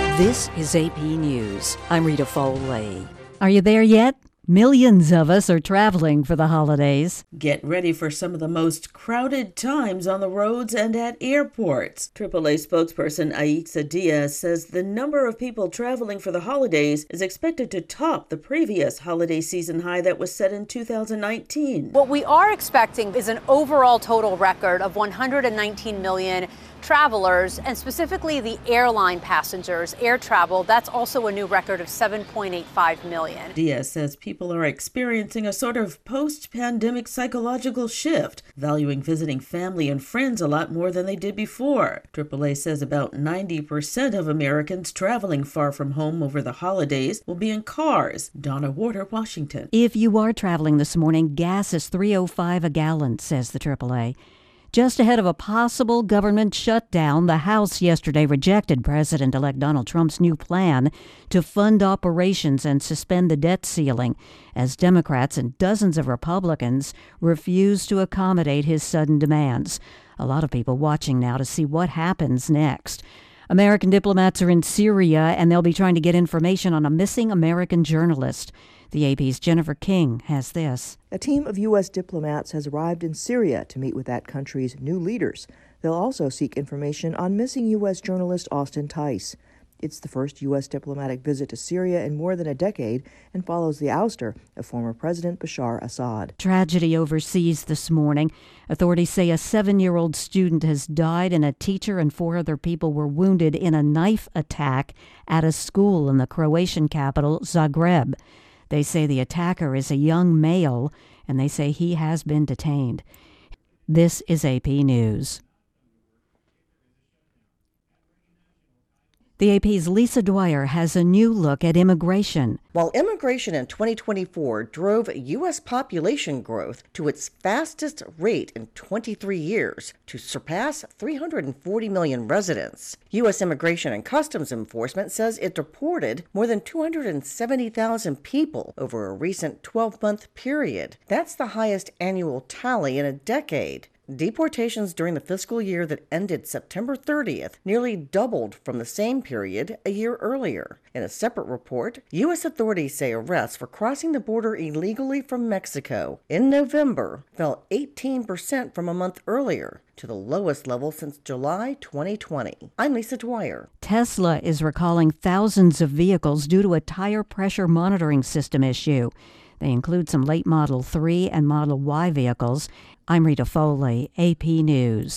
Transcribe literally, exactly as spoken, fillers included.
This is A P News. I'm Rita Foley. Are you there yet? Millions of us are traveling for the holidays. Get ready for some of the most crowded times on the roads and at airports. triple A spokesperson Aixa Diaz says the number of people traveling for the holidays is expected to top the previous holiday season high that was set in two thousand nineteen. What we are expecting is an overall total record of one hundred nineteen million travelers, and specifically the airline passengers. Air travel, that's also a new record of seven point eight five million. Diaz says people are experiencing a sort of post-pandemic psychological shift, valuing visiting family and friends a lot more than they did before. triple A says about ninety percent of Americans traveling far from home over the holidays will be in cars. Donna Warder, Washington. If you are traveling this morning, gas is three oh five a gallon, says the triple A. Just ahead of a possible government shutdown, the House yesterday rejected President-elect Donald Trump's new plan to fund operations and suspend the debt ceiling, as Democrats and dozens of Republicans refused to accommodate his sudden demands. A lot of people watching now to see what happens next. American diplomats are in Syria, and they'll be trying to get information on a missing American journalist. The A P's Jennifer King has this. A team of U S diplomats has arrived in Syria to meet with that country's new leaders. They'll also seek information on missing U S journalist Austin Tice. It's the first U S diplomatic visit to Syria in more than a decade and follows the ouster of former President Bashar Assad. Tragedy overseas this morning. Authorities say a seven-year-old student has died and a teacher and four other people were wounded in a knife attack at a school in the Croatian capital, Zagreb. They say the attacker is a young male, and they say he has been detained. This is A P News. The A P's Lisa Dwyer has a new look at immigration. While immigration in twenty twenty-four drove U S population growth to its fastest rate in twenty-three years, to surpass three hundred forty million residents, U S Immigration and Customs Enforcement says it deported more than two hundred seventy thousand people over a recent twelve-month period. That's the highest annual tally in a decade. Deportations during the fiscal year that ended September thirtieth nearly doubled from the same period a year earlier. In a separate report, U S authorities say arrests for crossing the border illegally from Mexico in November fell eighteen percent from a month earlier, to the lowest level since July twenty twenty. I'm Lisa Dwyer. Tesla is recalling thousands of vehicles due to a tire pressure monitoring system issue. They include some late Model three and Model Y vehicles. I'm Rita Foley, A P News.